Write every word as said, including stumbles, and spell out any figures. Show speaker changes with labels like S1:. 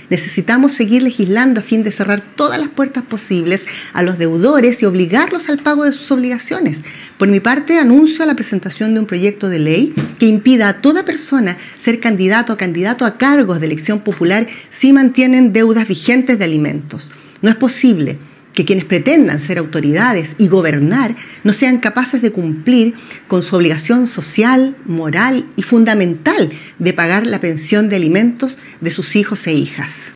S1: Necesitamos seguir legislando a fin de cerrar todas las puertas posibles a los deudores y obligarlos al pago de sus obligaciones. Por mi parte, anuncio la presentación de un proyecto de ley que impida a toda persona ser candidato o candidato a cargos de elección popular si mantienen deudas vigentes de alimentos. No es posible que quienes pretendan ser autoridades y gobernar no sean capaces de cumplir con su obligación social, moral y fundamental de pagar la pensión de alimentos de sus hijos e hijas.